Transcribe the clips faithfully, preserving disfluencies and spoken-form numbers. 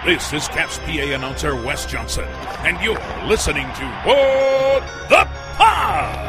This is Caps P A announcer Wes Johnson, and you're listening to What the Puck!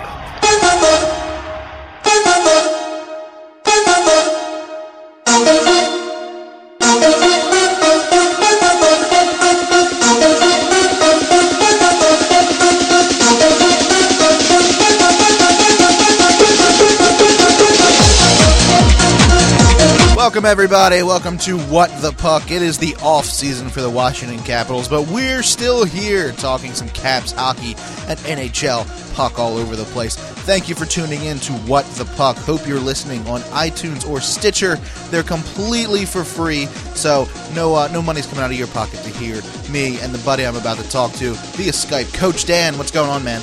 Welcome, everybody. Welcome to What the Puck. It is the off season for the Washington Capitals, but we're still here talking some Caps hockey and N H L puck all over the place. Thank you for tuning in to What the Puck. Hope you're listening on iTunes or Stitcher. They're completely for free, so no uh, no money's coming out of your pocket to hear me and the buddy I'm about to talk to via Skype. Coach Dan, what's going on, man?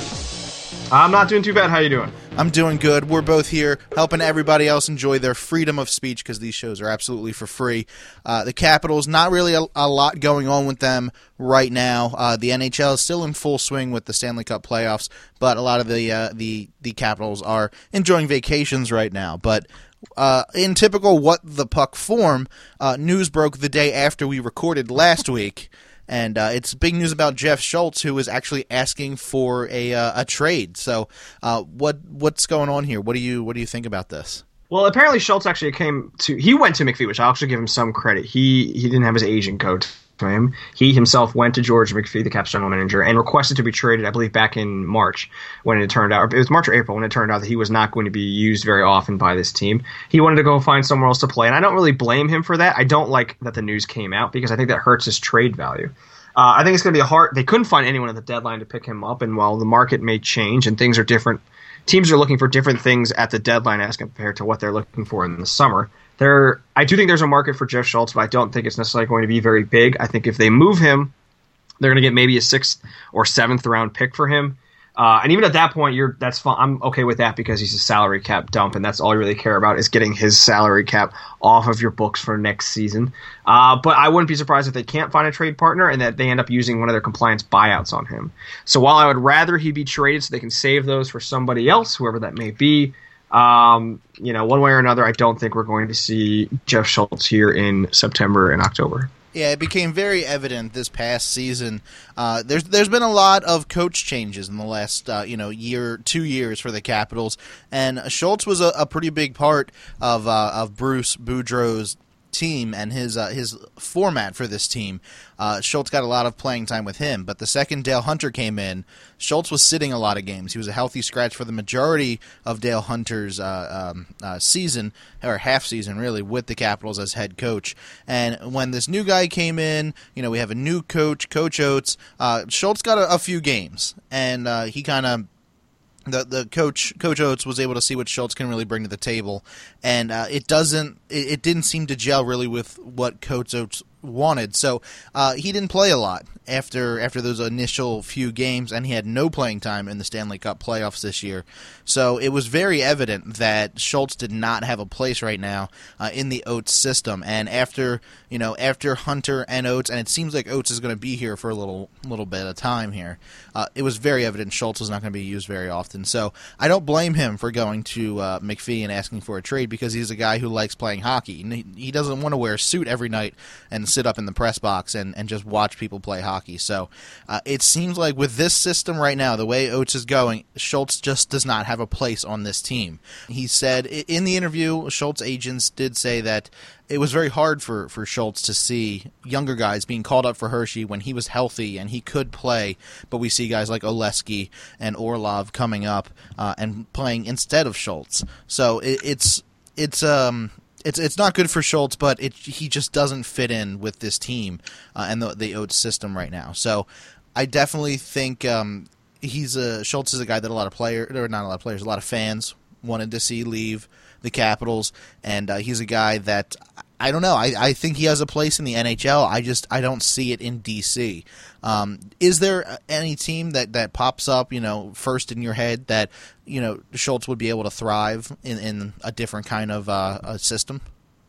I'm not doing too bad. How you doing? I'm doing good. We're both here helping everybody else enjoy their freedom of speech because these shows are absolutely for free. Uh, the Capitals, not really a, a lot going on with them right now. Uh, the N H L is still in full swing with the Stanley Cup playoffs, but a lot of the uh, the the Capitals are enjoying vacations right now. But uh, in typical What the Puck form, uh, news broke the day after we recorded last week. And uh, it's big news about Jeff Schultz, who is actually asking for a uh, a trade. So, uh, what what's going on here? What do you what do you think about this? Well, apparently Schultz actually came to he went to McPhee, which I'll actually give him some credit. He he didn't have his agent go to him. He himself went to George McPhee, the Caps general manager, and requested to be traded. I believe back in March when it turned out, or it was March or April when it turned out that he was not going to be used very often by this team. He wanted to go find somewhere else to play, and I don't really blame him for that. I don't like that the news came out because I think that hurts his trade value. Uh, I think it's going to be a hard. They couldn't find anyone at the deadline to pick him up, and while the market may change and things are different, teams are looking for different things at the deadline as compared to what they're looking for in the summer. There, I do think there's a market for Jeff Schultz, but I don't think it's necessarily going to be very big. I think if they move him, they're going to get maybe a sixth or seventh round pick for him. Uh, and even at that point, you're that's fine. I'm okay with that because he's a salary cap dump, and that's all you really care about is getting his salary cap off of your books for next season. Uh, but I wouldn't be surprised if they can't find a trade partner and that they end up using one of their compliance buyouts on him. So while I would rather he be traded so they can save those for somebody else, whoever that may be, um, you know, one way or another, I don't think we're going to see Jeff Schultz here in September and October. Yeah, it became very evident this past season. Uh, there's there's been a lot of coach changes in the last uh, you know year, two years for the Capitals, and Schultz was a, a pretty big part of uh, of Bruce Boudreau's team and his uh, his format for this team. Uh, Schultz got a lot of playing time with him, but the second Dale Hunter came in, Schultz was sitting a lot of games. He was a healthy scratch for the majority of Dale Hunter's uh, um, uh, season, or half season really, with the Capitals as head coach. And when this new guy came in, you know, we have a new coach, Coach Oates. Uh, Schultz got a, a few games, and uh, he kind of The the coach Coach Oates was able to see what Schultz can really bring to the table, and uh, it doesn't it, it didn't seem to gel really with what Coach Oates wanted. So uh, he didn't play a lot after after those initial few games, and he had no playing time in the Stanley Cup playoffs this year. So it was very evident that Schultz did not have a place right now uh, in the Oates system. And after you know after Hunter and Oates, and it seems like Oates is going to be here for a little little bit of time here, uh, it was very evident Schultz was not going to be used very often. So I don't blame him for going to uh, McPhee and asking for a trade because he's a guy who likes playing hockey. And he, he doesn't want to wear a suit every night and sit up in the press box and, and just watch people play hockey. So uh, it seems like with this system right now, the way Oates is going, Schultz just does not have a place on this team. He said in the interview, Schultz agents did say that it was very hard for, for Schultz to see younger guys being called up for Hershey when he was healthy and he could play, but we see guys like Oleski and Orlov coming up uh, and playing instead of Schultz. So it, it's it's um it's it's not good for Schultz, but it he just doesn't fit in with this team uh, and the the Oates system right now. So I definitely think um, he's a Schultz is a guy that a lot of players, or not a lot of players, a lot of fans wanted to see leave the Capitals, and uh, he's a guy that I don't know. I, I think he has a place in the N H L. I just I don't see it in D C. Um, is there any team that, that pops up, you know, first in your head that you know Schultz would be able to thrive in, in a different kind of uh, a system?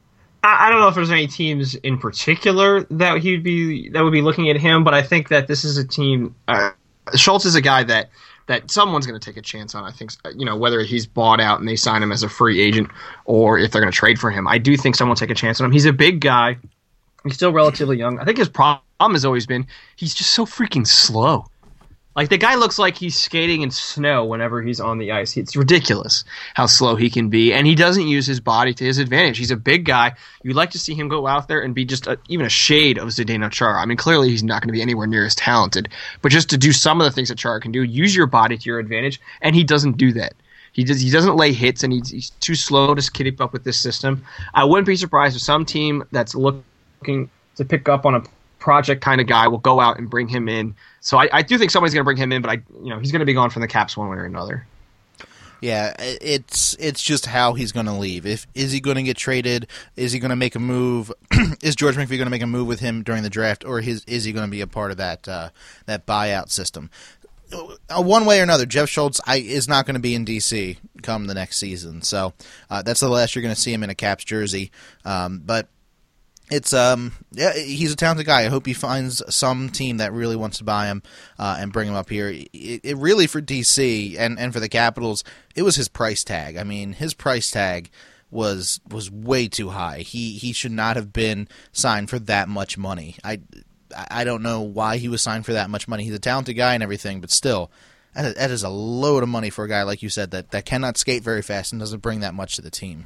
I don't know if there's any teams in particular that he'd be that would be looking at him, but I think that this is a team. Uh, Schultz is a guy that. that someone's going to take a chance on. I think, you know, whether he's bought out and they sign him as a free agent or if they're going to trade for him. I do think someone will take a chance on him. He's a big guy. He's still relatively young. I think his problem problem has always been he's just so freaking slow. Like, the guy looks like he's skating in snow whenever he's on the ice. It's ridiculous how slow he can be, and he doesn't use his body to his advantage. He's a big guy. You'd like to see him go out there and be just a, even a shade of Zdeno Chara. I mean, clearly he's not going to be anywhere near as talented, but just to do some of the things that Chara can do, use your body to your advantage, and he doesn't do that. He does. He doesn't lay hits, and he's, he's too slow to keep up with this system. I wouldn't be surprised if some team that's looking to pick up on a project kind of guy will go out and bring him in. So I, I do think somebody's going to bring him in, but I, you know, he's going to be gone from the Caps one way or another. Yeah, it's it's just how he's going to leave. If is he going to get traded? Is he going to make a move? Is George McPhee going to make a move with him during the draft, or his, is he going to be a part of that uh, that buyout system? Uh, one way or another, Jeff Schultz I, is not going to be in D C come the next season. So uh, that's the last you're going to see him in a Caps jersey. Um, but It's um yeah he's a talented guy. I hope he finds some team that really wants to buy him uh, and bring him up here. It, it really for D C and, and for the Capitals, it was his price tag. I mean, his price tag was was way too high. He he should not have been signed for that much money. I I don't know why he was signed for that much money. He's a talented guy and everything, but still, that, that is a load of money for a guy like you said that that cannot skate very fast and doesn't bring that much to the team.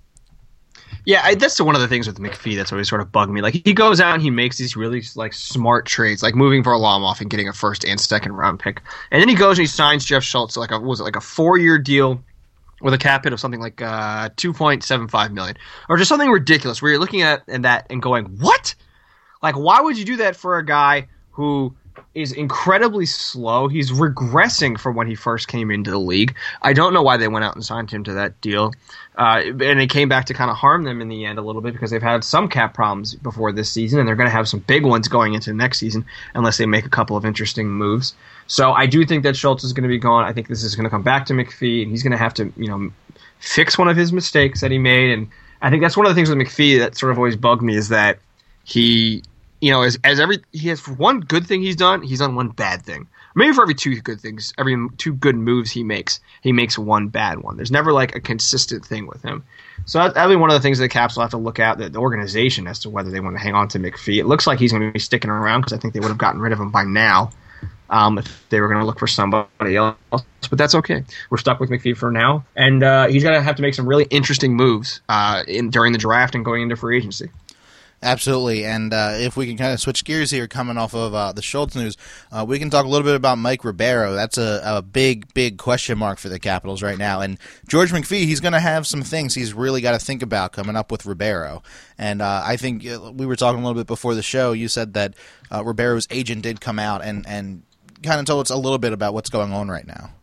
Yeah, I, that's one of the things with McPhee that's always sort of bugged me. Like, he goes out and he makes these really like smart trades, like moving Varlamov and getting a first and second round pick, and then he goes and he signs Jeff Schultz like a what was it like a four year deal with a cap hit of something like uh, two point seven five million dollars, or just something ridiculous where you're looking at and that and going, what? Like, why would you do that for a guy who is incredibly slow? He's regressing from when he first came into the league. I don't know why they went out and signed him to that deal. Uh, and it came back to kind of harm them in the end a little bit because they've had some cap problems before this season, and they're going to have some big ones going into next season unless they make a couple of interesting moves. So I do think that Schultz is going to be gone. I think this is going to come back to McPhee, and he's going to have to, you know, fix one of his mistakes that he made. And I think that's one of the things with McPhee that sort of always bugged me is that he, you know, as, as every he has for one good thing he's done, he's done one bad thing. Maybe for every two good things, every two good moves he makes, he makes one bad one. There's never like a consistent thing with him. So that, that'll be one of the things that the Caps will have to look at, the, the organization, as to whether they want to hang on to McPhee. It looks like he's going to be sticking around because I think they would have gotten rid of him by now um, if they were going to look for somebody else. But that's okay. We're stuck with McPhee for now, and uh, he's going to have to make some really interesting moves uh, in during the draft and going into free agency. Absolutely, and uh, if we can kind of switch gears here, coming off of uh, the Schultz news, uh, we can talk a little bit about Mike Ribeiro. That's a, a big, big question mark for the Capitals right now. And George McPhee, he's going to have some things he's really got to think about coming up with Ribeiro. And uh, I think uh, we were talking a little bit before the show. You said that uh, Ribeiro's agent did come out and, and kind of told us a little bit about what's going on right now.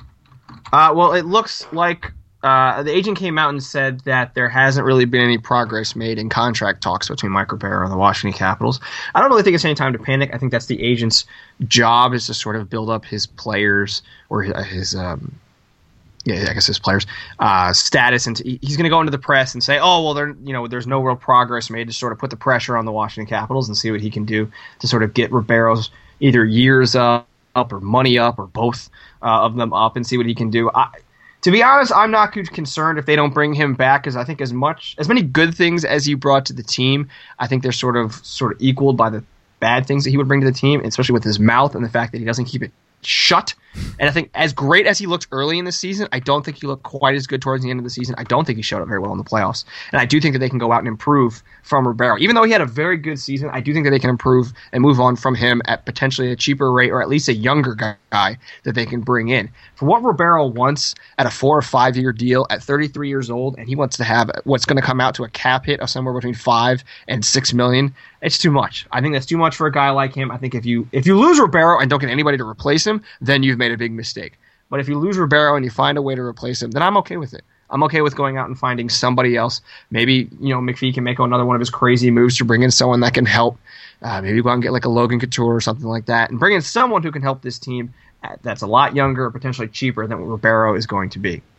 Uh, well, it looks like Uh, the agent came out and said that there hasn't really been any progress made in contract talks between Mike Ribeiro and the Washington Capitals. I don't really think it's any time to panic. I think that's the agent's job, is to sort of build up his players or his, his um, yeah, I guess his players' uh, status, and he's going to go into the press and say, "Oh, well, there, you know, there's no real progress made," to sort of put the pressure on the Washington Capitals and see what he can do to sort of get Ribeiro's either years up, up or money up, or both uh, of them up, and see what he can do. I, To be honest, I'm not too concerned if they don't bring him back, because I think as much as many good things as he brought to the team, I think they're sort of sort of equaled by the bad things that he would bring to the team, especially with his mouth and the fact that he doesn't keep it shut. And I think as great as he looked early in the season, I don't think he looked quite as good towards the end of the season. I don't think he showed up very well in the playoffs. And I do think that they can go out and improve from Ribeiro. Even though he had a very good season, I do think that they can improve and move on from him at potentially a cheaper rate, or at least a younger guy that they can bring in. For what Ribeiro wants at a four or five year deal at thirty-three years old, and he wants to have what's going to come out to a cap hit of somewhere between five and six million, it's too much. I think that's too much for a guy like him. I think if you if you lose Ribeiro and don't get anybody to replace him, then you've made a big mistake. But if you lose Ribeiro and you find a way to replace him, then I'm okay with it. I'm okay with going out and finding somebody else. Maybe, you know, McPhee can make another one of his crazy moves to bring in someone that can help. Uh, maybe go out and get like a Logan Couture or something like that, and bring in someone who can help this team that's a lot younger, potentially cheaper than what Ribeiro is going to be.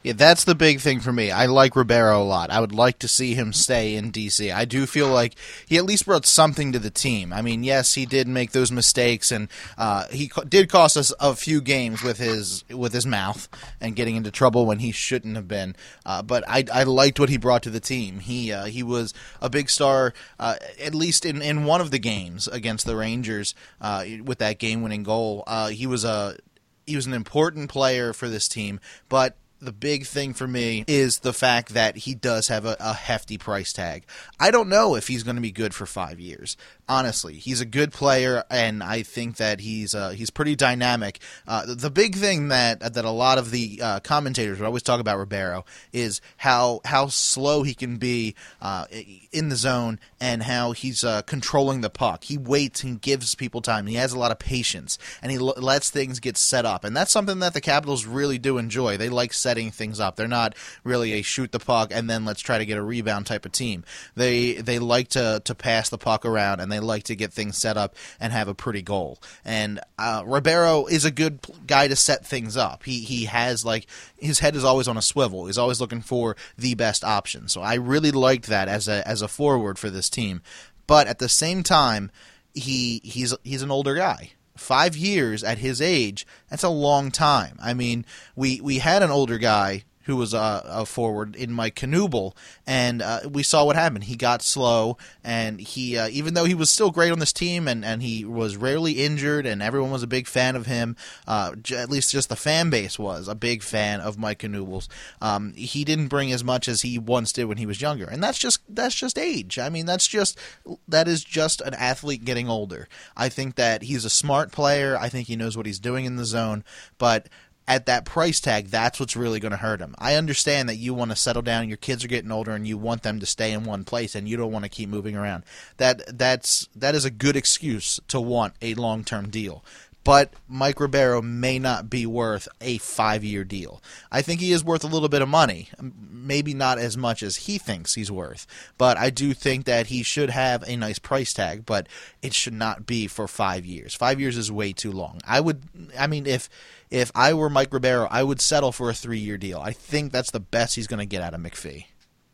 Yeah, that's the big thing for me. I like Ribeiro a lot. I would like to see him stay in D C. I do feel like he at least brought something to the team. I mean, yes, he did make those mistakes, and uh, he co- did cost us a few games with his with his mouth and getting into trouble when he shouldn't have been. Uh, but I, I liked what he brought to the team. He uh, he was a big star, uh, at least in, in one of the games against the Rangers uh, with that game-winning goal. Uh, he was a he was an important player for this team, but the big thing for me is the fact that he does have a, a hefty price tag. I don't know if he's going to be good for five years. Honestly, he's a good player, and I think that he's uh, he's pretty dynamic. Uh, the big thing that that a lot of the uh, commentators would always talk about Ribeiro is how how slow he can be uh, in the zone and how he's uh, controlling the puck. He waits and gives people time. He has a lot of patience, and he l- lets things get set up, and that's something that the Capitals really do enjoy. They like setting things up. They're not really a shoot the puck and then let's try to get a rebound type of team. They they like to to pass the puck around, and they like to get things set up and have a pretty goal. And uh, Ribeiro is a good guy to set things up. He he has, like, his head is always on a swivel. He's always looking for the best option. So I really liked that as a as a forward for this team. But at the same time, he he's he's an older guy. Five years at his age, that's a long time. I mean, we, we had an older guy who was a, a forward in Mike Knuble, and uh, we saw what happened. He got slow, and he uh, even though he was still great on this team, and, and he was rarely injured, and everyone was a big fan of him, uh, j- at least just the fan base was a big fan of Mike Knuble's. Um, he didn't bring as much as he once did when he was younger, and that's just that's just age. I mean, that's just that is just an athlete getting older. I think that he's a smart player. I think he knows what he's doing in the zone, but at that price tag, that's what's really going to hurt him. I understand that you want to settle down, your kids are getting older, and you want them to stay in one place, and you don't want to keep moving around. That that's that is a good excuse to want a long-term deal. But Mike Ribeiro may not be worth a five-year deal. I think he is worth a little bit of money, maybe not as much as he thinks he's worth. But I do think that he should have a nice price tag, but it should not be for five years. Five years is way too long. I would, I mean, if if I were Mike Ribeiro, I would settle for a three-year deal. I think that's the best he's going to get out of McPhee.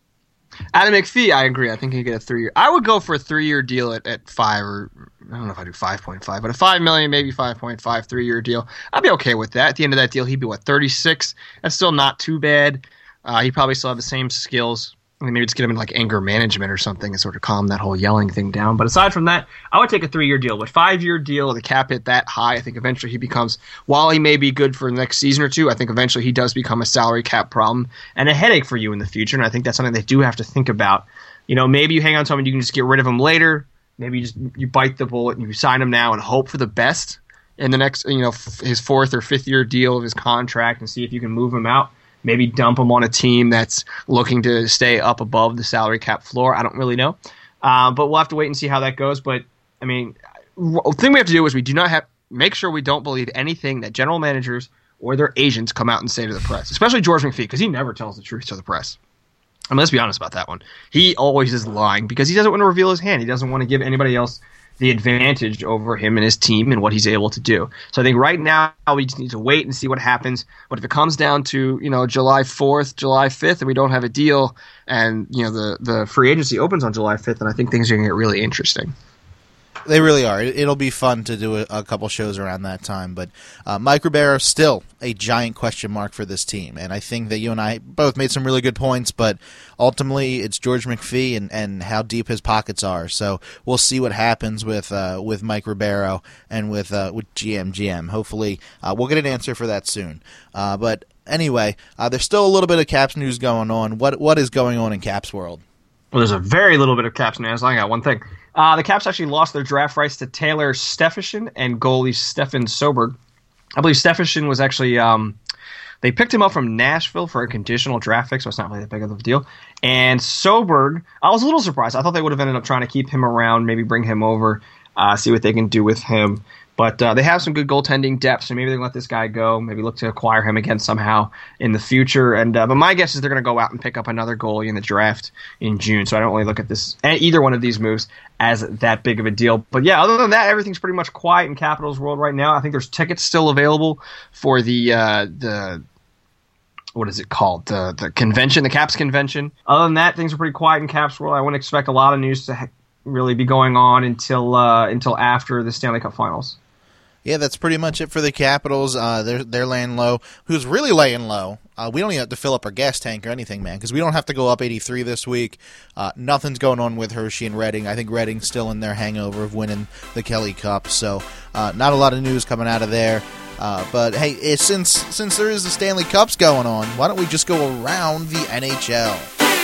Adam McPhee, I agree. I think he get a three year. I would go for a three year deal at, at five, or I don't know if I do five point five, but a five million, maybe five point five, three year deal. I'd be okay with that. At the end of that deal, he'd be what, thirty six. That's still not too bad. Uh, he probably still have the same skills. I mean, maybe just get him in like anger management or something and sort of calm that whole yelling thing down. But aside from that, I would take a three-year deal. But five-year deal, the cap hit that high, I think eventually he becomes, while he may be good for the next season or two, I think eventually he does become a salary cap problem and a headache for you in the future. And I think that's something they do have to think about. You know, maybe you hang on to him and you can just get rid of him later. Maybe you just you bite the bullet and you sign him now and hope for the best in the next, you know, f- his fourth or fifth year deal of his contract and see if you can move him out. Maybe dump him on a team that's looking to stay up above the salary cap floor. I don't really know. Uh, but we'll have to wait and see how that goes. But, I mean, the thing we have to do is we do not have make sure we don't believe anything that general managers or their agents come out and say to the press, especially George McPhee, because he never tells the truth to the press. I mean, let's be honest about that one. He always is lying because he doesn't want to reveal his hand. He doesn't want to give anybody else the advantage over him and his team and what he's able to do. So I think right now we just need to wait and see what happens. But if it comes down to, you know, July fourth, July fifth, and we don't have a deal and, you know, the, the free agency opens on July fifth, then I think things are going to get really interesting. They really are. It'll be fun to do a, a couple shows around that time. But uh, Mike Ribeiro still a giant question mark for this team. And I think that you and I both made some really good points, but ultimately it's George McPhee and, and how deep his pockets are. So we'll see what happens with uh, with Mike Ribeiro and with uh, with G M G M. Hopefully uh, we'll get an answer for that soon. Uh, but anyway, uh, there's still a little bit of Caps news going on. What What is going on in Caps world? Well, there's a very little bit of Caps news. I got one thing. Uh, the Caps actually lost their draft rights to Taylor Stephenson and goalie Stefan Soberg. I believe Stephenson was actually um, – they picked him up from Nashville for a conditional draft pick, so it's not really that big of a deal. And Soberg, I was a little surprised. I thought they would have ended up trying to keep him around, maybe bring him over, uh, see what they can do with him. But uh, they have some good goaltending depth, so maybe they can let this guy go, maybe look to acquire him again somehow in the future. And uh, But my guess is they're going to go out and pick up another goalie in the draft in June, so I don't really look at this either one of these moves as that big of a deal. But yeah, other than that, everything's pretty much quiet in Capitals world right now. I think there's tickets still available for the uh, the what is it called? The the convention, the Caps convention. Other than that, things are pretty quiet in Caps world. I wouldn't expect a lot of news to ha- really be going on until uh, until after the Stanley Cup Finals. Yeah, that's pretty much it for the Capitals. Uh, they're they're laying low. Who's really laying low? Uh, we don't even have to fill up our gas tank or anything, man, because we don't have to go up eighty-three this week. Uh, nothing's going on with Hershey and Reading. I think Reading's still in their hangover of winning the Kelly Cup, so uh, not a lot of news coming out of there. Uh, but hey, it, since since there is the Stanley Cups going on, why don't we just go around the N H L?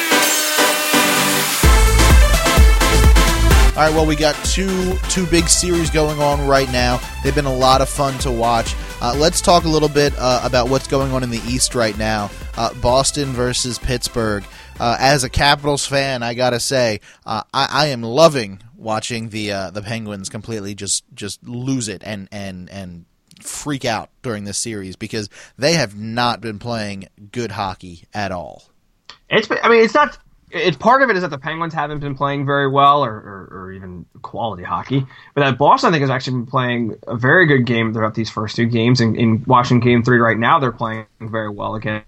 All right, well, we got two two big series going on right now. They've been a lot of fun to watch. Uh, let's talk a little bit uh, about what's going on in the East right now. Uh, Boston versus Pittsburgh. Uh, as a Capitals fan, I gotta say, uh, I, I am loving watching the uh, the Penguins completely just just lose it and and and freak out during this series because they have not been playing good hockey at all. It's been, I mean, it's not. It's part of it is that the Penguins haven't been playing very well, or, or, or even quality hockey. But that Boston, I think, has actually been playing a very good game throughout these first two games. And in watching Game Three right now, they're playing very well against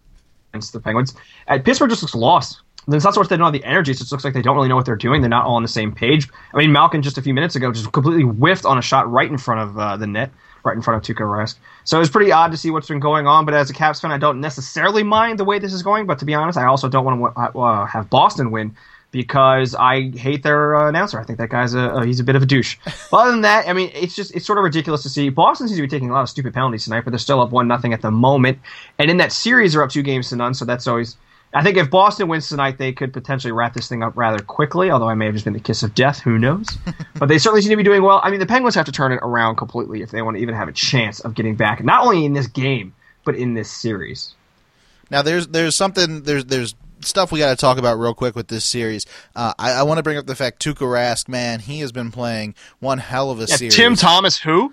the Penguins. And Pittsburgh just looks lost. It's not so much they don't have the energy; it just looks like they don't really know what they're doing. They're not all on the same page. I mean, Malkin just a few minutes ago just completely whiffed on a shot right in front of uh, the net, right in front of Tuukka Rask. So it was pretty odd to see what's been going on. But as a Caps fan, I don't necessarily mind the way this is going. But to be honest, I also don't want to uh, have Boston win because I hate their uh, announcer. I think that guy's a, a he's a bit of a douche. But other than that, I mean, it's just it's sort of ridiculous to see. Boston seems to be taking a lot of stupid penalties tonight, but they're still up one nothing at the moment. And in that series, they're up two games to none. So that's always. I think if Boston wins tonight, they could potentially wrap this thing up rather quickly, although I may have just been the kiss of death. Who knows? But they certainly seem to be doing well. I mean, the Penguins have to turn it around completely if they want to even have a chance of getting back, not only in this game, but in this series. Now, there's there's something, there's there's stuff we got to talk about real quick with this series. Uh, I, I want to bring up the fact Tuukka Rask, man, he has been playing one hell of a yeah, series. Tim Thomas, who?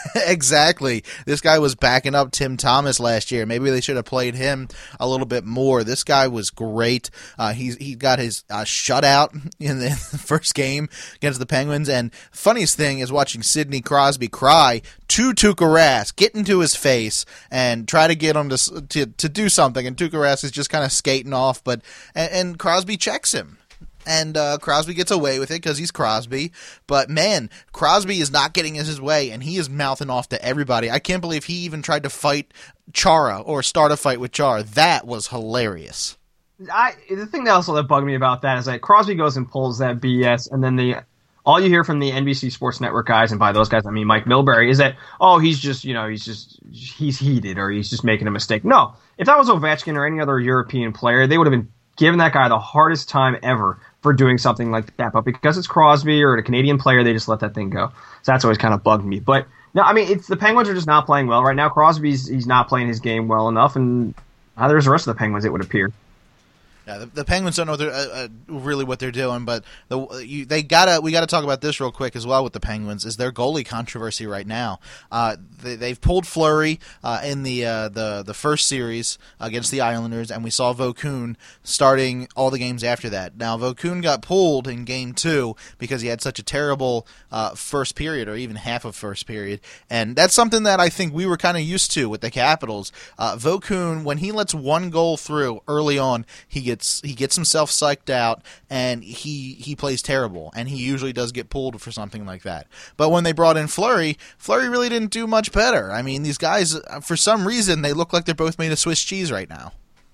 Exactly. This guy was backing up Tim Thomas last year. Maybe they should have played him a little bit more. This guy was great. Uh, he's he got his uh, shutout in the first game against the Penguins. And funniest thing is watching Sidney Crosby cry to Tuukka Rask, get into his face and try to get him to to, to do something. And Tuukka Rask is just kind of skating off. But and, and Crosby checks him, and uh, Crosby gets away with it because he's Crosby. But man, Crosby is not getting his way, and he is mouthing off to everybody. I can't believe he even tried to fight Chara or start a fight with Chara. That was hilarious. I the thing that also that bugged me about that is that Crosby goes and pulls that B S, and then the all you hear from the N B C Sports Network guys, and by those guys I mean Mike Milbury, is that oh he's just you know he's just he's heated or he's just making a mistake. No. If that was Ovechkin or any other European player, they would have been giving that guy the hardest time ever for doing something like that. But because it's Crosby or a Canadian player, they just let that thing go. So that's always kind of bugged me. But no, I mean, it's the Penguins are just not playing well right now. Crosby's he's not playing his game well enough, and uh, there's the rest of the Penguins, it would appear. Yeah, the, the Penguins don't know they're, uh, uh, really what they're doing, but the you, they gotta we gotta talk about this real quick as well with the Penguins. Is their goalie controversy right now? Uh, they, they've pulled Fleury uh, in the uh, the the first series against the Islanders, and we saw Vokoun starting all the games after that. Now Vokoun got pulled in Game Two because he had such a terrible uh, first period, or even half of first period, and that's something that I think we were kind of used to with the Capitals. Uh, Vokoun, when he lets one goal through early on, he gets He gets himself psyched out, and he he plays terrible, and he usually does get pulled for something like that. But when they brought in Fleury, Fleury really didn't do much better. I mean, these guys, for some reason, they look like they're both made of Swiss cheese right now.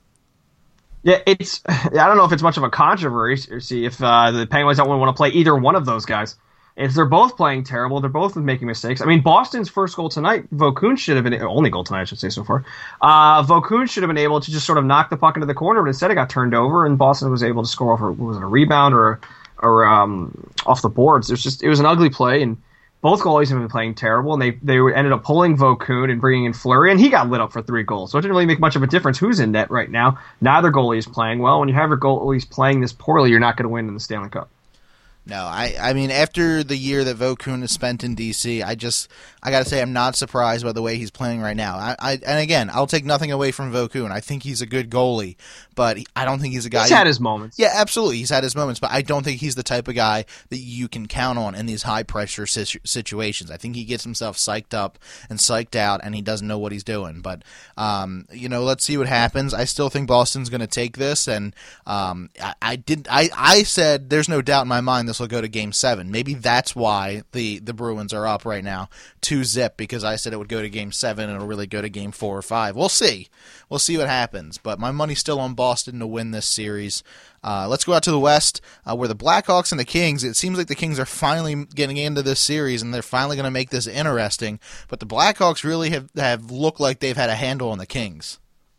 Yeah, it's I don't know if it's much of a controversy if uh, the Penguins don't want to play either one of those guys. If they're both playing terrible, they're both making mistakes. I mean, Boston's first goal tonight, Vokoun should have been only goal tonight, I should say so far. Uh, Vokoun should have been able to just sort of knock the puck into the corner, but instead it got turned over, and Boston was able to score off. What was it, a rebound or or um, off the boards? It was just it was an ugly play, and both goalies have been playing terrible, and they they ended up pulling Vokoun and bringing in Fleury, and he got lit up for three goals. So it didn't really make much of a difference who's in net right now. Neither goalie is playing well. When you have your goalies playing this poorly, you're not going to win in the Stanley Cup. No, I, I mean, after the year that Vokoun has spent in D C, I just, I got to say, I'm not surprised by the way he's playing right now. I, I And again, I'll take nothing away from Vokoun. I think he's a good goalie, but I don't think he's a guy. He's had his moments. Yeah, absolutely. He's had his moments, but I don't think he's the type of guy that you can count on in these high-pressure situ- situations. I think he gets himself psyched up and psyched out, and he doesn't know what he's doing. But, um, you know, let's see what happens. I still think Boston's going to take this, and um, I, I did. I, I said there's no doubt in my mind this will go to Game Seven. Maybe that's why the, the Bruins are up right now, two zip, because I said it would go to Game Seven and it'll really go to Game Four or Five. We'll see. We'll see what happens. But my money's still on Boston to win this series. Uh, let's go out to the West, uh, where the Blackhawks and the Kings. It seems like the Kings are finally getting into this series, and they're finally going to make this interesting. But the Blackhawks really have have looked like they've had a handle on the Kings.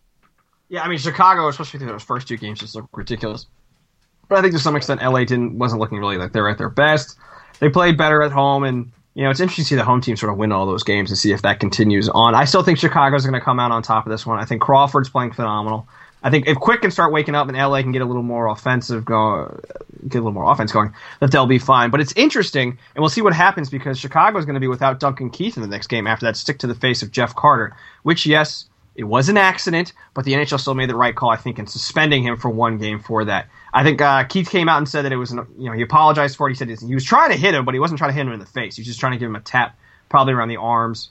Yeah, I mean Chicago, especially through those first two games, just looked ridiculous. But I think to some extent, L A didn't wasn't looking really like they were at their best. They played better at home, and you know it's interesting to see the home team sort of win all those games and see if that continues on. I still think Chicago's going to come out on top of this one. I think Crawford's playing phenomenal. I think if Quick can start waking up and L A can get a little more offensive go, get a little more offense going, that they'll be fine. But it's interesting, and we'll see what happens because Chicago's going to be without Duncan Keith in the next game after that stick to the face of Jeff Carter, which yes. It was an accident, but the N H L still made the right call, I think, in suspending him for one game for that. I think uh, Keith came out and said that it was, an, you know, he apologized for it. He said he was trying to hit him, but he wasn't trying to hit him in the face. He was just trying to give him a tap, probably around the arms.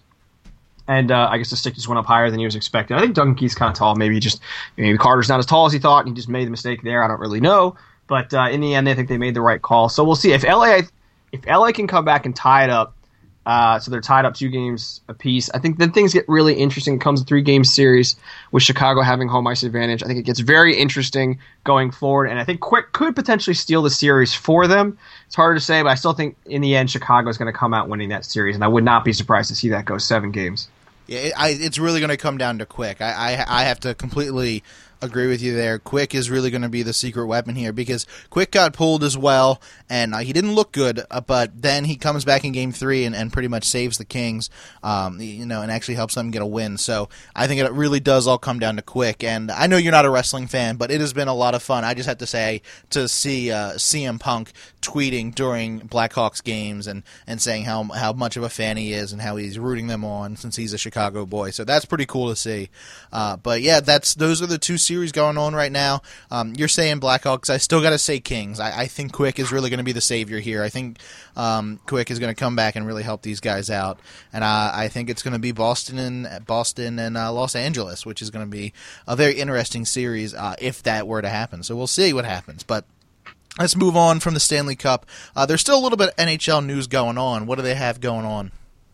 And uh, I guess the stick just went up higher than he was expecting. I think Duncan Keith's kind of tall. Maybe he just, maybe Carter's not as tall as he thought, and he just made the mistake there. I don't really know. But uh, in the end, I think they made the right call. So we'll see. If L A, if L A can come back and tie it up, Uh, so they're tied up two games apiece. I think then things get really interesting. It comes a three-game series with Chicago having home ice advantage. I think it gets very interesting going forward, and I think Quick could potentially steal the series for them. It's harder to say, but I still think in the end Chicago is going to come out winning that series, and I would not be surprised to see that go seven games. Yeah, it, I, it's really going to come down to Quick. I, I, I have to completely agree with you there. Quick is really going to be the secret weapon here because Quick got pulled as well, and uh, he didn't look good, uh, but then he comes back in game three and, and pretty much saves the Kings, um, you know, and actually helps them get a win. So I think it really does all come down to Quick, and I know you're not a wrestling fan, but it has been a lot of fun. I just have to say to see uh, C M Punk tweeting during Blackhawks games and, and saying how how much of a fan he is and how he's rooting them on since he's a Chicago boy. So that's pretty cool to see. Uh, but yeah, that's those are the two series going on right now. Um, you're saying Blackhawks. I still got to say Kings. I, I think Quick is really going to be the savior here. I think um, Quick is going to come back and really help these guys out. And uh, I think it's going to be Boston and Boston and uh, Los Angeles, which is going to be a very interesting series uh, if that were to happen. So we'll see what happens. But let's move on from the Stanley Cup. Uh, there's still a little bit of N H L news going on. What do they have going on?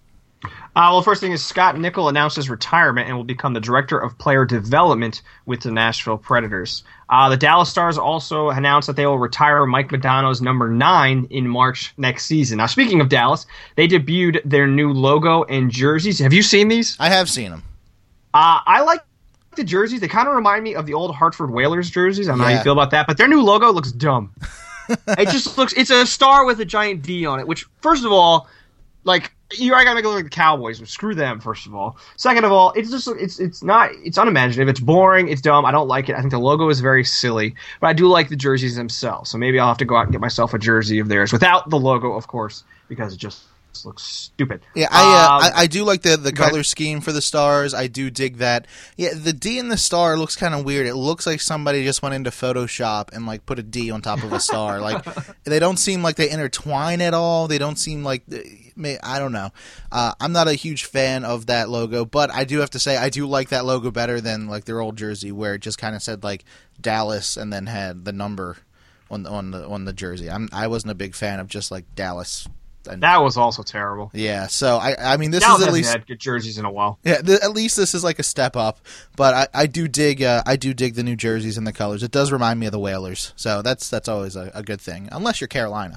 Uh, well, first thing is Scott Nickel announced his retirement and will become the director of player development with the Nashville Predators. Uh, the Dallas Stars also announced that they will retire Mike Modano's number nine in March next season. Now, speaking of Dallas, they debuted their new logo and jerseys. Have you seen these? I have seen them. Uh, I like the jerseys. They kind of remind me of the old Hartford Whalers jerseys. I don't know Yeah. how you feel about that, but their new logo looks dumb. It just looks, it's a star with a giant D on it, which, first of all, like, you I gotta make it look like the Cowboys. Screw them, first of all. Second of all, it's just it's it's not it's unimaginative. It's boring. It's dumb. I don't like it. I think the logo is very silly, but I do like the jerseys themselves. So maybe I'll have to go out and get myself a jersey of theirs without the logo, of course, because it just looks stupid. Yeah, I, uh, um, I I do like the, the go ahead. color scheme for the Stars. I do dig that. Yeah, the D in the star looks kind of weird. It looks like somebody just went into Photoshop and like put a D on top of a star. Like they don't seem like they intertwine at all. They don't seem like I don't know. Uh, I'm not a huge fan of that logo, but I do have to say I do like that logo better than like their old jersey where it just kind of said like Dallas and then had the number on the, on the on the jersey. I'm I wasn't a big fan of just like Dallas. And, that was also terrible. yeah, so I I mean this Dallas is at hasn't least had good jerseys in a while. yeah th- at least this is like a step up, but I, I do dig uh, I do dig the new jerseys and the colors. It does remind me of the Whalers, so that's that's always a, a good thing, unless you're Carolina.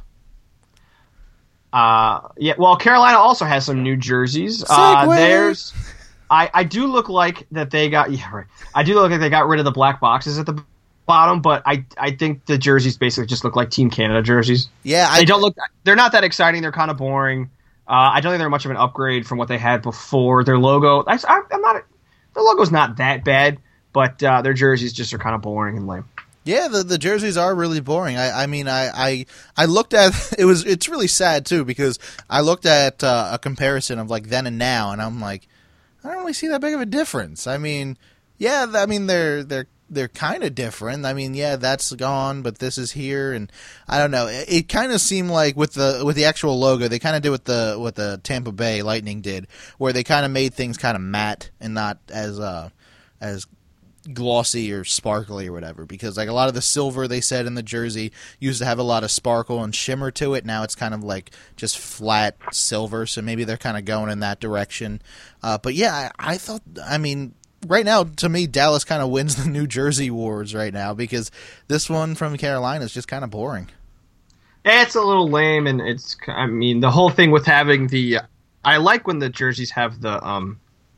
Uh, yeah. Well, Carolina also has some new jerseys. Uh, Segway. there's, I, I do look like that they got. Yeah, right. I do look like they got rid of the black boxes at the bottom, but I, I think the jerseys basically just look like Team Canada jerseys. Yeah, I They don't look. They're not that exciting. They're kind of boring. Uh, I don't think they're much of an upgrade from what they had before. Their logo, I, I, I'm not. Their logo's not that bad, but uh, their jerseys just are kind of boring and lame. Yeah, the the jerseys are really boring. I, I mean, I, I I looked at it was it's really sad too because I looked at uh, a comparison of like then and now, and I'm like, I don't really see that big of a difference. I mean, yeah, I mean they're they're they're kind of different. I mean, yeah, that's gone, but this is here, and I don't know. It, it kind of seemed like with the with the actual logo, they kind of did what the what the Tampa Bay Lightning did, where they kind of made things kind of matte and not as uh as glossy or sparkly or whatever, because like a lot of the silver they said in the jersey used to have a lot of sparkle and shimmer to it. Now it's kind of like just flat silver, so maybe they're kind of going in that direction. Uh, but yeah, I, I thought, I mean, right now to me Dallas kind of wins the New Jersey wars right now because this one from Carolina is just kind of boring. It's a little lame, and it's, I mean, the whole thing with having the, I like when the jerseys have the, um,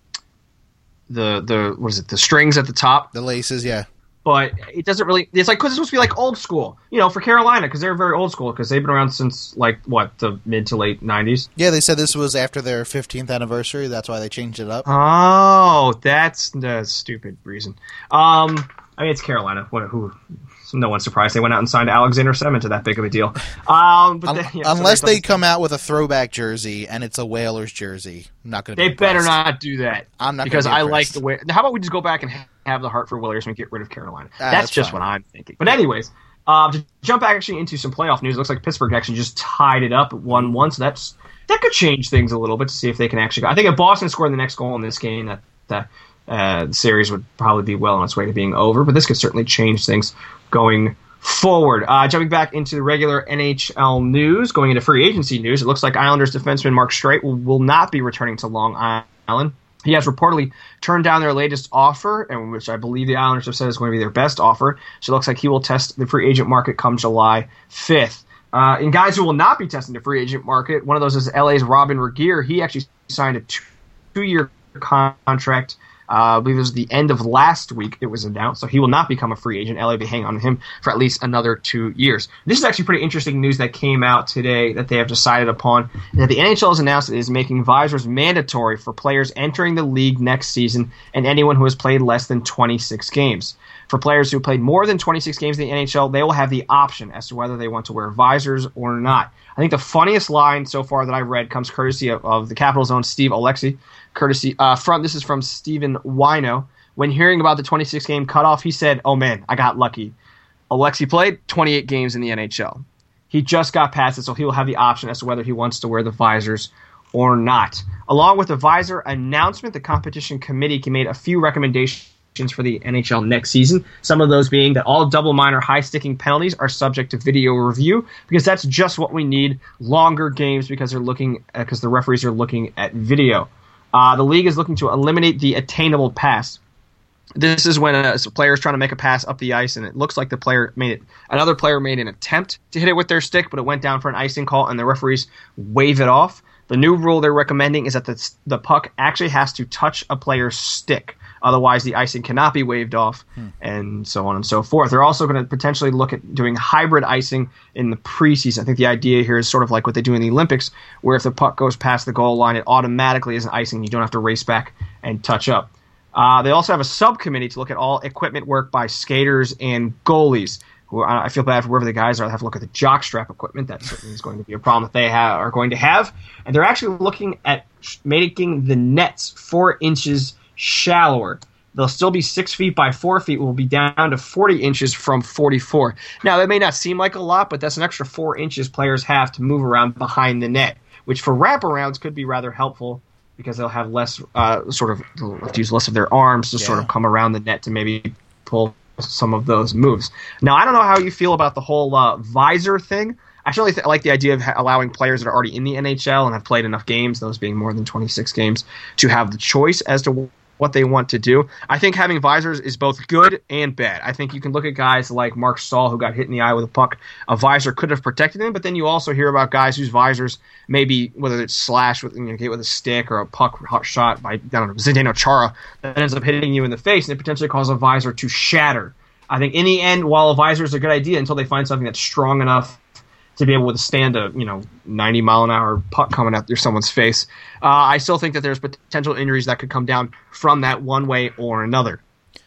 the the what is it the strings at the top, the laces, yeah, but it doesn't really, it's like, because it's supposed to be like old school, you know, for Carolina, because they're very old school, because they've been around since like what, the mid to late nineties. Yeah, they said this was after their fifteenth anniversary, that's why they changed it up. Oh, that's the stupid reason. um I mean, it's Carolina, what, who no one's surprised they went out and signed Alexander Semin to that big of a deal. Um, but then, yeah, Unless so they come out with a throwback jersey and it's a Whalers jersey, I'm not going to. They better not do that. I'm not because be I like the way. How about we just go back and have the Hartford Whalers and get rid of Carolina? Ah, that's, that's just fine. what I'm thinking. But anyways, um, to jump back actually into some playoff news, it looks like Pittsburgh actually just tied it up at one one, so that's that could change things a little bit to see if they can actually go. I think if Boston scored the next goal in this game, that that uh, the series would probably be well on its way to being over. But this could certainly change things going forward. Uh, jumping back into the regular N H L news, going into free agency news, it looks like Islanders defenseman Mark Streit will, will not be returning to Long Island. He has reportedly turned down their latest offer, and which I believe the Islanders have said is going to be their best offer. So it looks like he will test the free agent market come July fifth. Uh, and guys who will not be testing the free agent market, one of those is L A's Robin Regehr. He actually signed a two, two-year contract. Uh, I believe it was the end of last week it was announced, so he will not become a free agent. L A will be hanging on to him for at least another two years. This is actually pretty interesting news that came out today that they have decided upon. That the N H L has announced it is making visors mandatory for players entering the league next season and anyone who has played less than twenty-six games. For players who played more than twenty-six games in the N H L, they will have the option as to whether they want to wear visors or not. I think the funniest line so far that I read comes courtesy of, of the Capitals' own Steve Oleksy. Courtesy uh, from this is from Stephen Wino. When hearing about the twenty-six game cutoff, he said, "Oh man, I got lucky. Oleksy played twenty-eight games in the N H L. He just got past it, so he will have the option as to whether he wants to wear the visors or not." Along with the visor announcement, the competition committee made a few recommendations for the N H L next season. Some of those being that all double minor high sticking penalties are subject to video review, because that's just what we need. Longer games because they're looking because the referees are looking at video. Uh, the league is looking to eliminate the attainable pass. This is when a, a player is trying to make a pass up the ice, and it looks like the player made it. Another player made an attempt to hit it with their stick, but it went down for an icing call, and the referees wave it off. The new rule they're recommending is that the, the puck actually has to touch a player's stick. Otherwise, the icing cannot be waved off, hmm. and so on and so forth. They're also going to potentially look at doing hybrid icing in the preseason. I think the idea here is sort of like what they do in the Olympics, where if the puck goes past the goal line, it automatically is an icing. You don't have to race back and touch up. Uh, they also have a subcommittee to look at all equipment work by skaters and goalies. Who I feel bad for wherever the guys are. They have to look at the jockstrap equipment. That certainly is going to be a problem that they ha- are going to have. And they're actually looking at making the nets four inches shallower. They'll still be six feet by four feet. Will be down to forty inches from forty-four. Now, that may not seem like a lot, but that's an extra four inches players have to move around behind the net, which for wraparounds could be rather helpful because they'll have less, uh, sort of, they'll have to use less of their arms to yeah. sort of come around the net to maybe pull some of those moves. Now, I don't know how you feel about the whole uh, visor thing. I actually th- like the idea of ha- allowing players that are already in the N H L and have played enough games, those being more than twenty-six games, to have the choice as to w- what they want to do. I think having visors is both good and bad. I think you can look at guys like Mark Stahl, who got hit in the eye with a puck. A visor could have protected him, but then you also hear about guys whose visors maybe, whether it's slashed with, you know, hit with a stick or a puck shot by, I don't know, Zdeno Chara, that ends up hitting you in the face, and it potentially causes a visor to shatter. I think in the end, while a visor is a good idea until they find something that's strong enough to be able to withstand a, you know, ninety mile an hour puck coming out through someone's face, uh, I still think that there's potential injuries that could come down from that one way or another.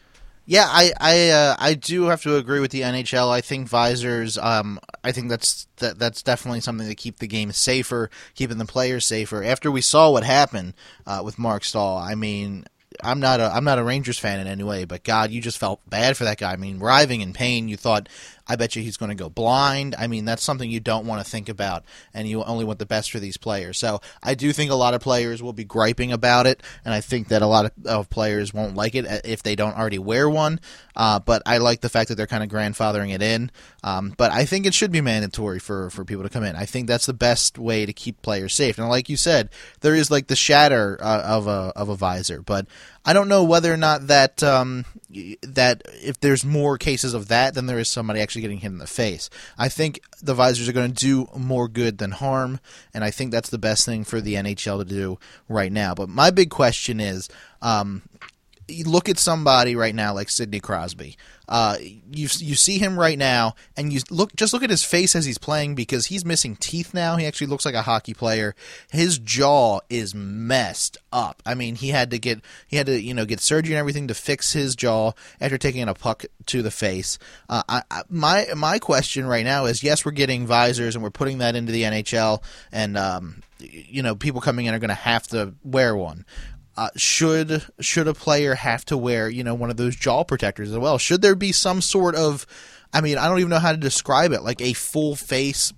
Yeah, I I, uh, I do have to agree with the N H L. I think visors. Um, I think that's that, that's definitely something to keep the game safer, keeping the players safer. After we saw what happened uh, with Mark Stahl, I mean, I'm not a I'm not a Rangers fan in any way, but God, you just felt bad for that guy. I mean, writhing in pain. You thought, I bet you he's going to go blind. I mean, that's something you don't want to think about, and you only want the best for these players. So I do think a lot of players will be griping about it, and I think that a lot of, of players won't like it if they don't already wear one. Uh, but I like the fact that they're kind of grandfathering it in. Um, but I think it should be mandatory for, for people to come in. I think that's the best way to keep players safe. And like you said, there is like the shatter uh, of a of a visor, but I don't know whether or not that um, that if there's more cases of that than there is somebody actually getting hit in the face. I think the visors are going to do more good than harm, and I think that's the best thing for the N H L to do right now. But my big question is, um, you look at somebody right now like Sidney Crosby. Uh, you you see him right now, and you look just look at his face as he's playing, because he's missing teeth now. He actually looks like a hockey player. His jaw is messed up. I mean, he had to get he had to you know get surgery and everything to fix his jaw after taking a puck to the face. Uh, I, I, my my question right now is, yes, we're getting visors and we're putting that into the N H L, and um, you know people coming in are going to have to wear one. Uh, should should a player have to wear, you know, one of those jaw protectors as well? Should there be some sort of, I mean, I don't even know how to describe it, like a full face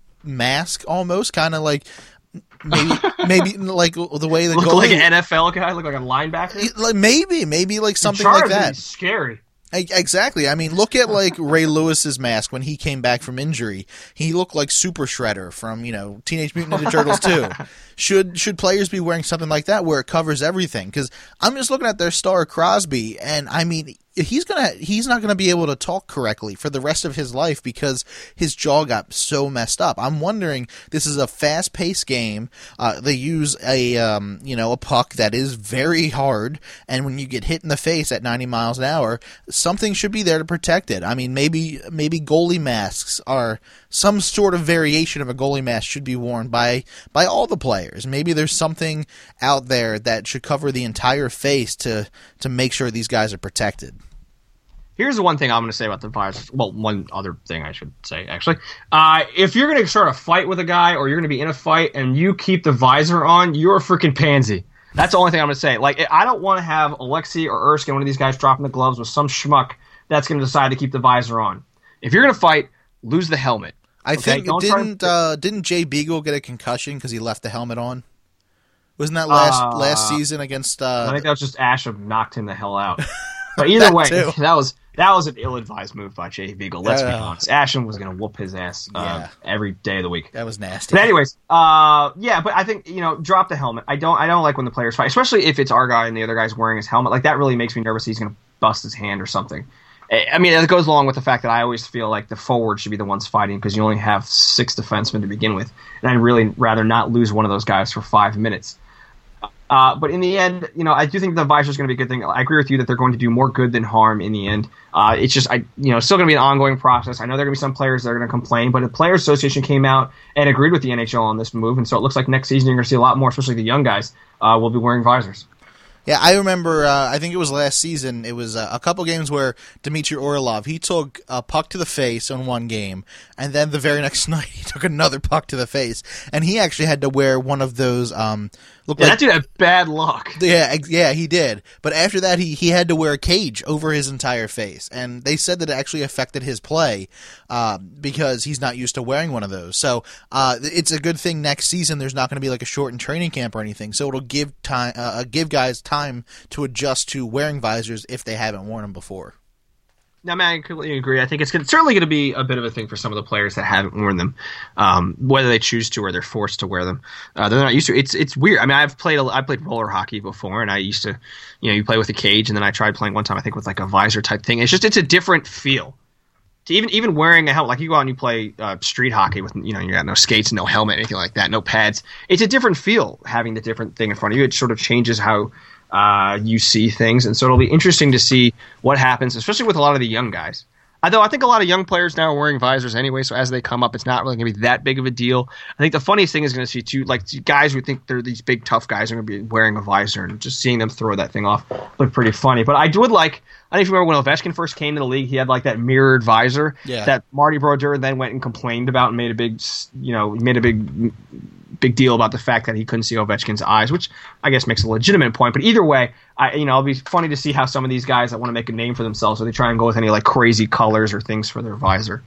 mask almost, kind of like maybe maybe like the way the look goalie, like an N F L guy, look like a linebacker. Like maybe maybe like something like that. Scary. Exactly. I mean, look at like Ray Lewis's mask when he came back from injury. He looked like Super Shredder from, you know, Teenage Mutant Ninja Turtles two. Should should players be wearing something like that where it covers everything? Because I'm just looking at their star Crosby, and I mean, he's gonna he's not gonna be able to talk correctly for the rest of his life because his jaw got so messed up. I'm wondering, this is a fast paced game. Uh, they use a um, you know a puck that is very hard, and when you get hit in the face at ninety miles an hour, something should be there to protect it. I mean, maybe maybe goalie masks are some sort of variation of a goalie mask should be worn by by all the players. Maybe there's something out there that should cover the entire face to to make sure these guys are protected. Here's the one thing I'm going to say about the visors. Well, one other thing I should say, actually. Uh, if you're going to start a fight with a guy, or you're going to be in a fight, and you keep the visor on, you're a freaking pansy. That's the only thing I'm going to say. Like, I don't want to have Alexei or Erskine, one of these guys, dropping the gloves with some schmuck that's going to decide to keep the visor on. If you're going to fight, lose the helmet. I okay? think Don't didn't to... uh, didn't Jay Beagle get a concussion because he left the helmet on? Wasn't that last uh, last season against? Uh, I think that was just Asham knocked him the hell out. But either that way, too. that was that was an ill-advised move by Jay Beagle. Let's uh, be honest. Asham was going to whoop his ass uh, yeah. every day of the week. That was nasty. But anyways, uh, yeah. But I think you know, drop the helmet. I don't. I don't like when the players fight, especially if it's our guy and the other guy's wearing his helmet. Like that really makes me nervous. He's going to bust his hand or something. I mean, it goes along with the fact that I always feel like the forward should be the ones fighting because you only have six defensemen to begin with, and I'd really rather not lose one of those guys for five minutes. Uh, but in the end, you know, I do think the visor is going to be a good thing. I agree with you that they're going to do more good than harm in the end. Uh, it's just, I, you know, it's still going to be an ongoing process. I know there are going to be some players that are going to complain, but the Players Association came out and agreed with the N H L on this move, and so it looks like next season you're going to see a lot more, especially the young guys, uh, will be wearing visors. Yeah, I remember, uh, I think it was last season, it was uh, a couple games where Dmitry Orlov, he took a puck to the face in one game, and then the very next night he took another puck to the face, and he actually had to wear one of those, um, look yeah, like, that dude had bad luck. Yeah, yeah, he did. But after that, he, he had to wear a cage over his entire face, and they said that it actually affected his play uh, because he's not used to wearing one of those. So uh, it's a good thing next season there's not going to be like a shortened training camp or anything, so it'll give time, uh, give guys time to adjust to wearing visors if they haven't worn them before. No, man, I completely agree. I think it's certainly going to be a bit of a thing for some of the players that haven't worn them, um, whether they choose to or they're forced to wear them. Uh, they're not used to. It's it's weird. I mean, I've played I played roller hockey before, and I used to, you know, you play with a cage, and then I tried playing one time, I think, with like a visor type thing. It's just it's a different feel. To even even wearing a helmet, like you go out and you play uh, street hockey with, you know, you got no skates, no helmet, anything like that, no pads. It's a different feel having the different thing in front of you. It sort of changes how Uh, you see things, and so it'll be interesting to see what happens, especially with a lot of the young guys. Although I think a lot of young players now are wearing visors anyway, so as they come up, it's not really going to be that big of a deal. I think the funniest thing is going to see two, like guys who think they're these big tough guys are going to be wearing a visor, and just seeing them throw that thing off looked pretty funny. But I would like, I don't know if you remember when Ovechkin first came to the league, he had like that mirrored visor yeah. that Marty Brodeur then went and complained about and made a big, you know, made a big. big deal about the fact that he couldn't see Ovechkin's eyes, which I guess makes a legitimate point. But either way, I, you know, it'll be funny to see how some of these guys that want to make a name for themselves, so they try and go with any like crazy colors or things for their visor.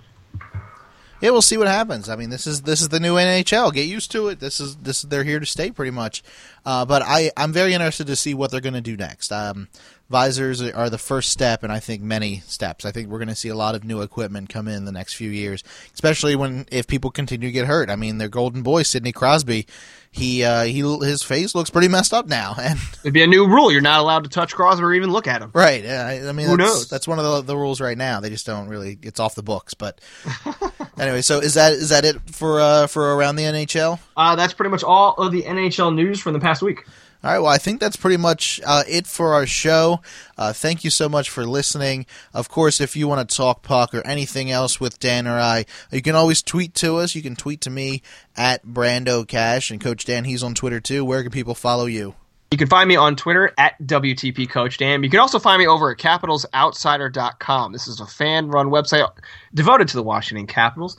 Yeah, we'll see what happens. I mean, this is this is the new N H L. Get used to it. This is this they're here to stay pretty much. Uh, but I I'm very interested to see what they're going to do next. Um, visors are the first step, and I think many steps. I think we're going to see a lot of new equipment come in the next few years, especially when if people continue to get hurt. I mean, their golden boy Sidney Crosby, he uh, he his face looks pretty messed up now, and it'd be a new rule: you're not allowed to touch Crosby or even look at him. Right? I, I mean, who that's, knows? That's one of the, the rules right now. They just don't really. It's off the books. But anyway, so is that is that it for uh, for around the N H L? Uh, that's pretty much all of the N H L news from the past week. All right, well, I think that's pretty much uh, it for our show. Uh, thank you so much for listening. Of course, if you want to talk puck or anything else with Dan or I, you can always tweet to us. You can tweet to me at Brando Cash, and Coach Dan, he's on Twitter too. Where can people follow you? You can find me on Twitter at W T P Coach Dan. You can also find me over at Capitals Outsider dot com. This is a fan-run website devoted to the Washington Capitals.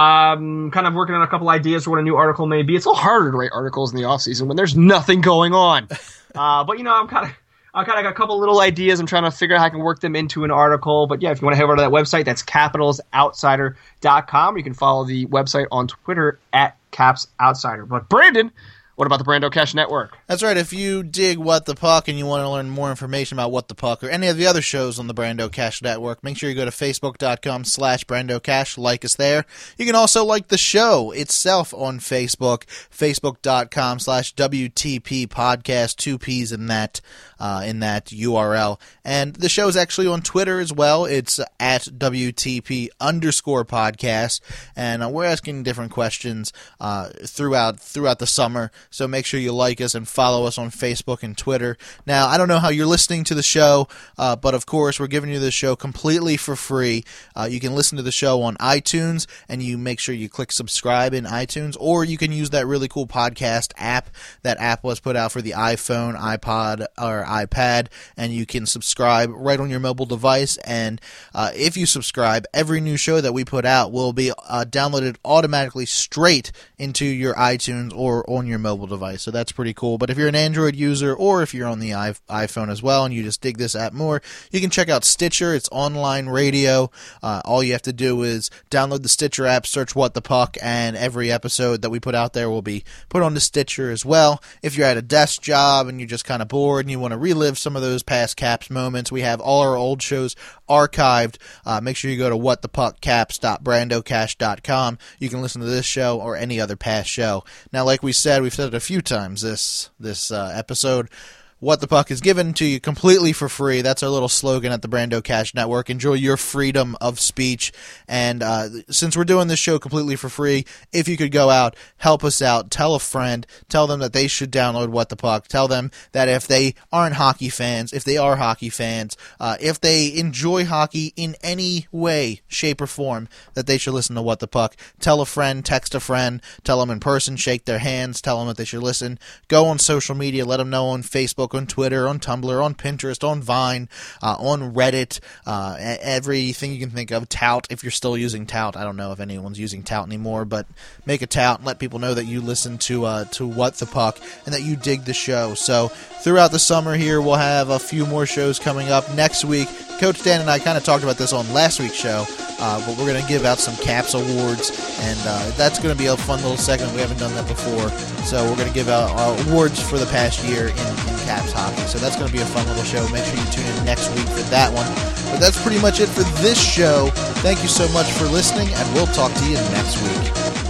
Um, kind of working on a couple ideas for what a new article may be. It's a little harder to write articles in the offseason when there's nothing going on. Uh, but, you know, I'm kind of I kind of got a couple little ideas. I'm trying to figure out how I can work them into an article. But, yeah, if you want to head over to that website, that's Capitals Outsider dot com. You can follow the website on Twitter at Caps Outsider. But, Brandon, what about the Brando Cash Network? That's right. If you dig What the Puck and you want to learn more information about What the Puck or any of the other shows on the Brando Cash Network, make sure you go to Facebook.com slash Brando Cash. Like us there. You can also like the show itself on Facebook, Facebook.com slash WTP Podcast, two P's in that, uh, in that U R L. And the show is actually on Twitter as well. It's at W T P underscore podcast. And uh, we're asking different questions uh, throughout throughout the summer. So make sure you like us and follow us on Facebook and Twitter. Now, I don't know how you're listening to the show, uh, but of course, we're giving you the show completely for free. Uh, you can listen to the show on iTunes, and you make sure you click subscribe in iTunes, or you can use that really cool podcast app. That app was put out for the iPhone, iPod, or iPad, and you can subscribe right on your mobile device. And uh, if you subscribe, every new show that we put out will be uh, downloaded automatically straight into your iTunes or on your mobile device. So that's pretty cool. But if you're an Android user, or if you're on the iPhone as well and you just dig this app more, you can check out Stitcher. It's online radio. Uh, all you have to do is download the Stitcher app, search What the Puck, and every episode that we put out there will be put on the Stitcher as well. If you're at a desk job and you're just kind of bored and you want to relive some of those past Caps moments, we have all our old shows archived. Uh, make sure you go to what the puck caps dot brando cash dot com. You can listen to this show or any other past show. Now, like we said, we've said it a few times this this uh, episode. What the Puck is given to you completely for free. That's our little slogan at the Brando Cash Network. Enjoy your freedom of speech. And uh, since we're doing this show completely for free, if you could go out, help us out, tell a friend, tell them that they should download What the Puck. Tell them that if they aren't hockey fans, if they are hockey fans, uh, if they enjoy hockey in any way, shape, or form, that they should listen to What the Puck. Tell a friend, text a friend, tell them in person, shake their hands, tell them that they should listen. Go on social media, let them know on Facebook, on Twitter, on Tumblr, on Pinterest, on Vine, uh, on Reddit, uh, everything you can think of. Tout, if you're still using Tout. I don't know if anyone's using Tout anymore, but make a Tout and let people know that you listen to uh, to What the Puck and that you dig the show. So throughout the summer here, we'll have a few more shows coming up. Next week, Coach Dan and I kind of talked about this on last week's show, uh, but we're going to give out some Caps awards, and uh, that's going to be a fun little segment. We haven't done that before, so we're going to give out uh, awards for the past year in, in Caps hockey. So that's going to be a fun little show. Make sure you tune in next week for that one. But that's pretty much it for this show. Thank you so much for listening, and we'll talk to you next week.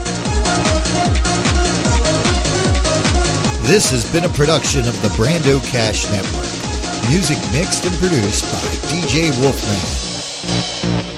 This has been a production of the Brando Cash Network. Music mixed and produced by D J Wolfman.